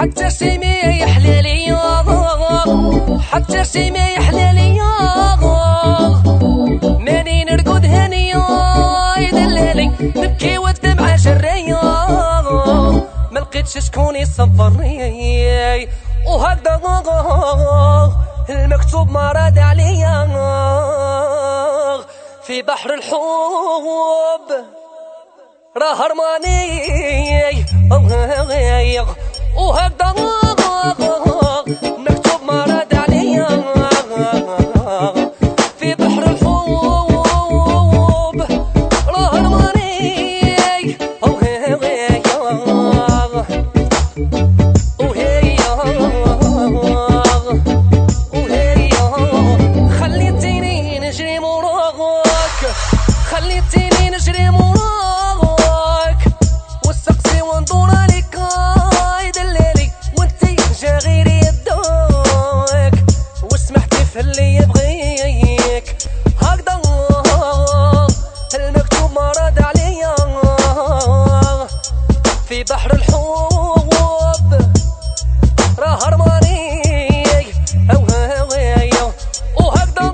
حتى سيمي يا حلالي، حتى سيمي يا حلالي، ماني نرقد هانية يدلالي، نبكي والدمعة جرية، ملقيتش شكون يصبرني، وهكذا المكتوب ما راد عليا في بحر الحب راه هرماني، وهكذا مكتوب ما راد عليا في بحر الحب راه هرماني، خليتيني نجري موراك، خليتيني نجري موراك، والسقسي وندور عليك يدلالي، وانتي جا غيري يدوك، وسمحتي في اللي يبغيك، هكذا المكتوب ما راد عليا في بحر الحب راه هرماني، وهكذا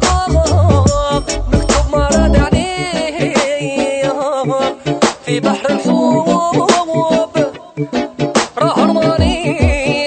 مكتوب ما راد عليا في بحر الحب راه هرماني،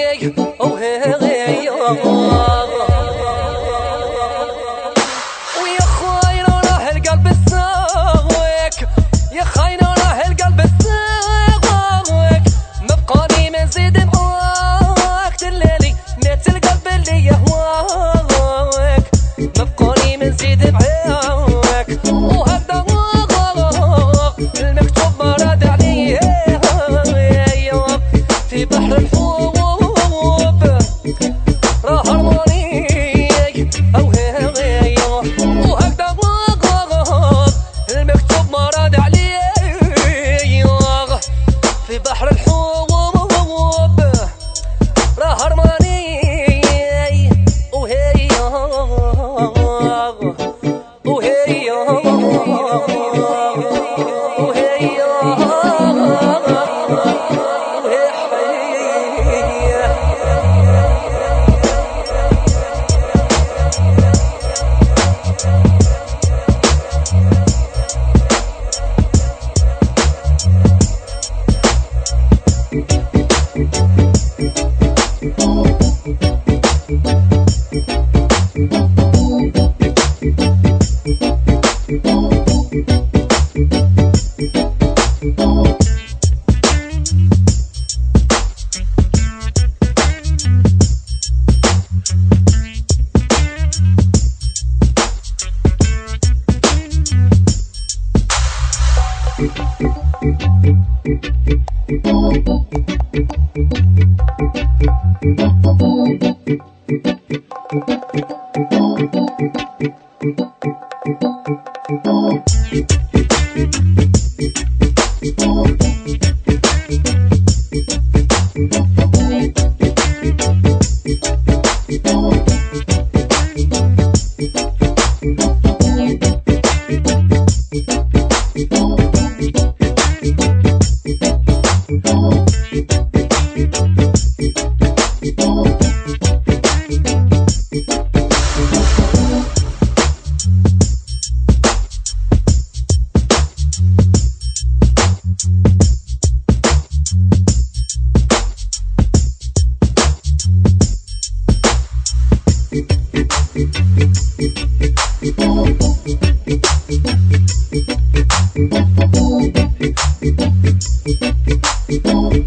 ويا خاينة راه القلب الساوك، يا خاينة راه القلب الساوك، مبقاني ما نزيد معاك دلالي، مات القلب اللي يهواك، مبقاني ما نزيد معاك، وهكذا المكتوب ما راد عليا في بحر الحب راه هرماني، وهكذا المكتوب ما راد عليا في بحر الحب راه هرماني، Thank you.